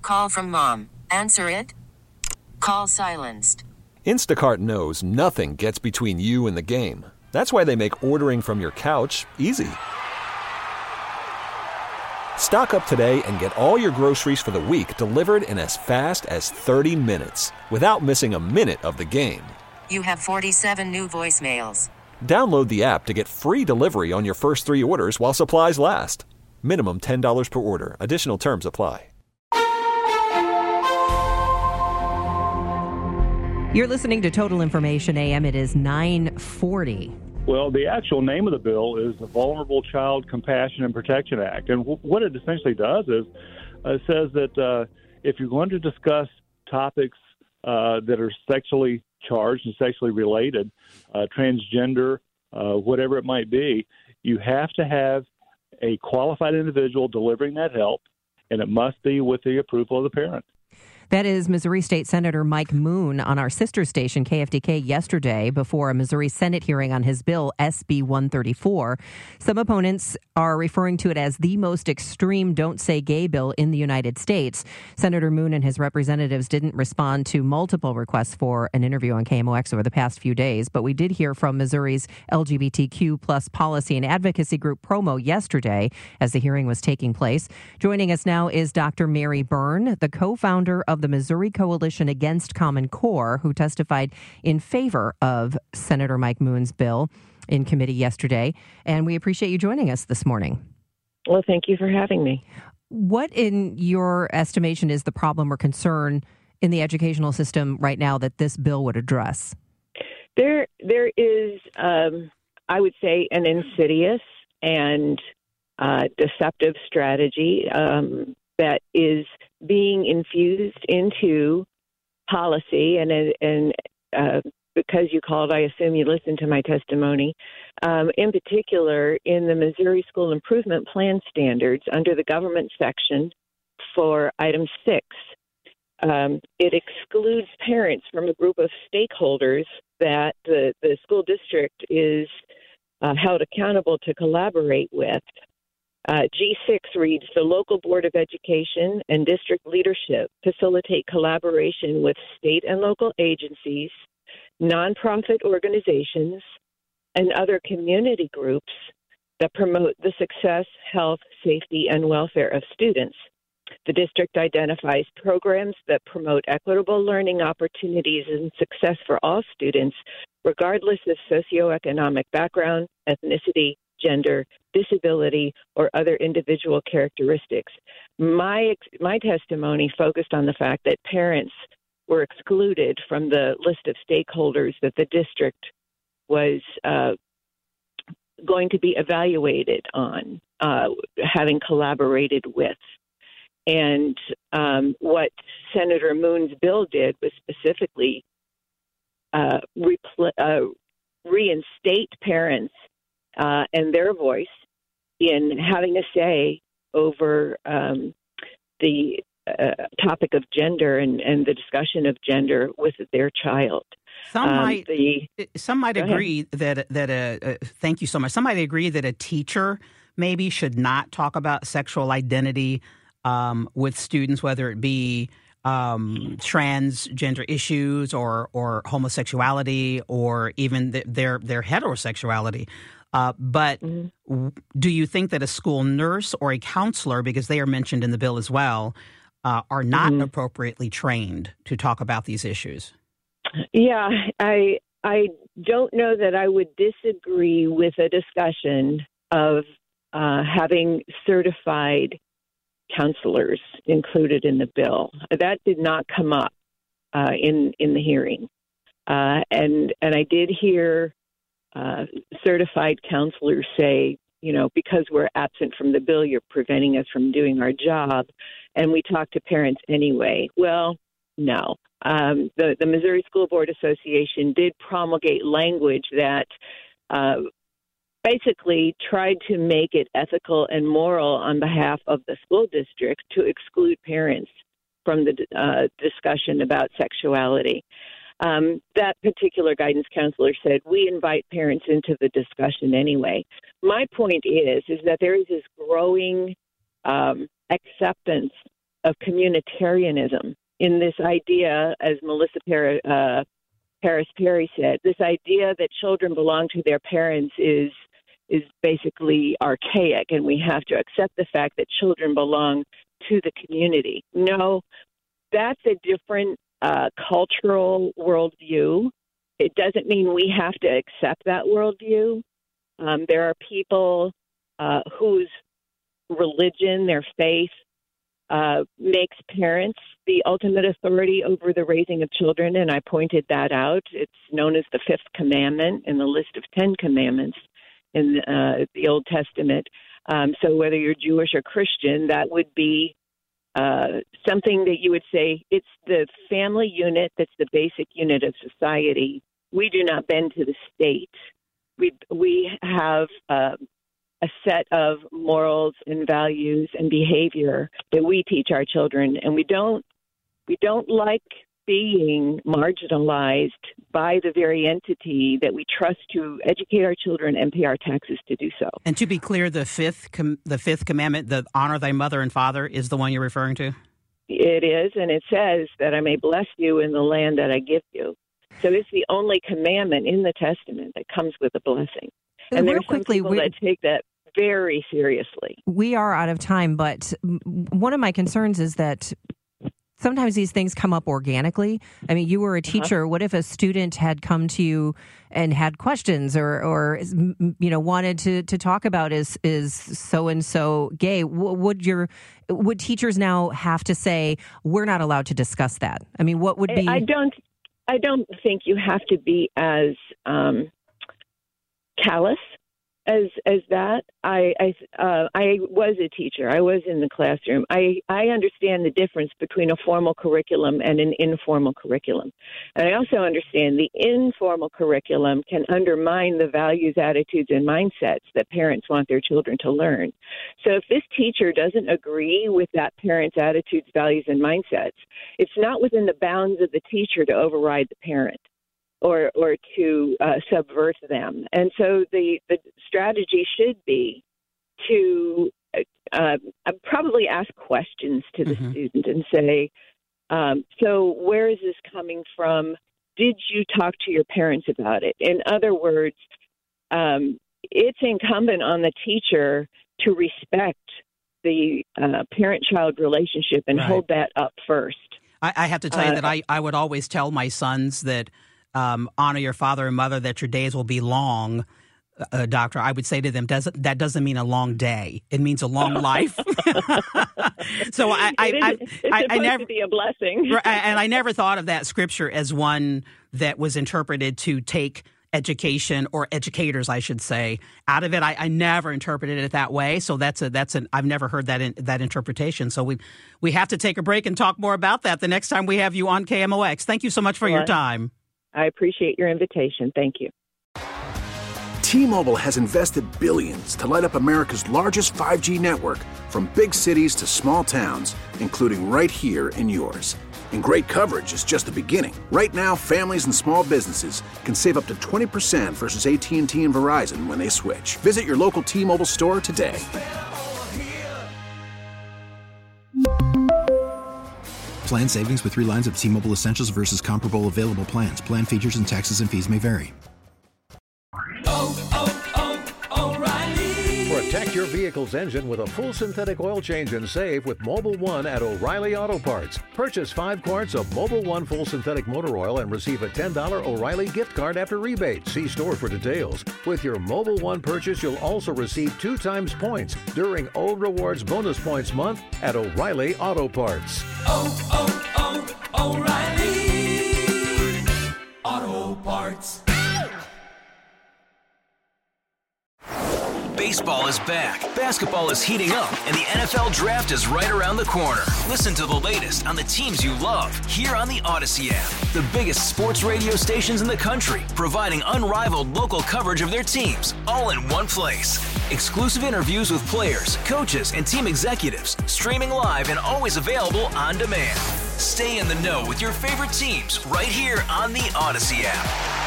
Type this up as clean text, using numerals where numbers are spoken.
call from mom. Answer it. Call silenced. Instacart knows nothing gets between you and the game. That's why they make ordering from your couch easy. Stock up today and get all your groceries for the week delivered in as fast as 30 minutes without missing a minute of the game. You have 47 new voicemails. Download the app to get free delivery on your first 3 orders while supplies last. Minimum $10 per order. Additional terms apply. You're listening to Total Information AM. It is 9:40. Well, the actual name of the bill is the Vulnerable Child Compassion and Protection Act. And what it essentially does is it says that if you're going to discuss topics that are sexually charged and sexually related, transgender, whatever it might be, you have to have a qualified individual delivering that help, and it must be with the approval of the parent. That is Missouri State Senator Mike Moon on our sister station, KFDK, yesterday before a Missouri Senate hearing on his bill, SB 134. Some opponents are referring to it as the most extreme Don't Say Gay bill in the United States. Senator Moon and his representatives didn't respond to multiple requests for an interview on KMOX over the past few days, but we did hear from Missouri's LGBTQ plus policy and advocacy group Promo yesterday as the hearing was taking place. Joining us now is Dr. Mary Byrne, the co-founder of the Missouri Coalition Against Common Core, who testified in favor of Senator Mike Moon's bill in committee yesterday. And we appreciate you joining us this morning. Well, thank you for having me. What, in your estimation, is the problem or concern in the educational system right now that this bill would address? There is, I would say, an insidious and deceptive strategy that is being infused into policy, and because you called, I assume you listened to my testimony, in particular in the Missouri School Improvement Plan standards under the government section for item 6. It excludes parents from a group of stakeholders that the school district is held accountable to collaborate with. G6 reads, the local board of education and district leadership facilitate collaboration with state and local agencies, nonprofit organizations, and other community groups that promote the success, health, safety, and welfare of students. The district identifies programs that promote equitable learning opportunities and success for all students, regardless of socioeconomic background, ethnicity, gender, disability, or other individual characteristics. My testimony focused on the fact that parents were excluded from the list of stakeholders that the district was going to be evaluated on, having collaborated with. And what Senator Moon's bill did was specifically reinstate parents and their voice in having a say over the topic of gender and the discussion of gender with their child. Some might agree that thank you so much. Some might agree that a teacher maybe should not talk about sexual identity with students, whether it be transgender issues or homosexuality or even their heterosexuality. But do you think that a school nurse or a counselor, because they are mentioned in the bill as well, are not appropriately trained to talk about these issues? Yeah, I don't know that I would disagree with a discussion of having certified counselors included in the bill. That did not come up in the hearing, and I did hear certified counselors say, because we're absent from the bill, you're preventing us from doing our job, and we talk to parents anyway. Well, no. The Missouri School Board Association did promulgate language that basically tried to make it ethical and moral on behalf of the school district to exclude parents from the discussion about sexuality. That particular guidance counselor said, we invite parents into the discussion anyway. My point is that there is this growing acceptance of communitarianism in this idea, as Melissa Harris Perry said, this idea that children belong to their parents is basically archaic, and we have to accept the fact that children belong to the community. No, that's a different cultural worldview. It doesn't mean we have to accept that worldview. There are people whose religion, their faith, makes parents the ultimate authority over the raising of children, and I pointed that out. It's known as the Fifth Commandment in the list of 10 commandments in the Old Testament. So whether you're Jewish or Christian, that would be something that you would say it's the family unit that's the basic unit of society. We do not bend to the state. We have a set of morals and values and behavior that we teach our children, and we don't like being marginalized by the very entity that we trust to educate our children and pay our taxes to do so. And to be clear, the fifth commandment, the honor thy mother and father, is the one you're referring to? It is, and it says that I may bless you in the land that I give you. So it's the only commandment in the Testament that comes with a blessing. And there's some people that take that very seriously. We are out of time, but one of my concerns is that sometimes these things come up organically. I mean, you were a teacher. What if a student had come to you and had questions or wanted to talk about is so-and-so gay? Would teachers now have to say, we're not allowed to discuss that? I mean, what would be... I don't think you have to be as callous as that. I was a teacher. I was in the classroom. I understand the difference between a formal curriculum and an informal curriculum. And I also understand the informal curriculum can undermine the values, attitudes, and mindsets that parents want their children to learn. So if this teacher doesn't agree with that parent's attitudes, values, and mindsets, it's not within the bounds of the teacher to override the parent or to subvert them. And so the strategy should be to probably ask questions to the student and say, so where is this coming from? Did you talk to your parents about it? In other words, it's incumbent on the teacher to respect the parent-child relationship and hold that up first. I have to tell you that I would always tell my sons that honor your father and mother, that your days will be long. Doctor, I would say to them, that doesn't mean a long day. It means a long life. So I never to be a blessing. And I never thought of that scripture as one that was interpreted to take education, or educators, I should say, out of it. I never interpreted it that way. So I've never heard that interpretation. So we have to take a break and talk more about that the next time we have you on KMOX. Thank you so much for your time. I appreciate your invitation. Thank you. T-Mobile has invested billions to light up America's largest 5G network, from big cities to small towns, including right here in yours. And great coverage is just the beginning. Right now, families and small businesses can save up to 20% versus AT&T and Verizon when they switch. Visit your local T-Mobile store today. Plan savings with 3 lines of T-Mobile Essentials versus comparable available plans. Plan features and taxes and fees may vary. O'Reilly. Protect your vehicle's engine with a full synthetic oil change and save with Mobil 1 at O'Reilly Auto Parts. Purchase 5 quarts of Mobil 1 full synthetic motor oil and receive a $10 O'Reilly gift card after rebate. See store for details. With your Mobil 1 purchase, you'll also receive 2 times points during O Rewards Bonus Points Month at O'Reilly Auto Parts. O'Reilly Auto Parts. Baseball is back, basketball is heating up, and the NFL Draft is right around the corner. Listen to the latest on the teams you love here on the Odyssey app. The biggest sports radio stations in the country, providing unrivaled local coverage of their teams, all in one place. Exclusive interviews with players, coaches, and team executives, streaming live and always available on demand. Stay in the know with your favorite teams right here on the Odyssey app.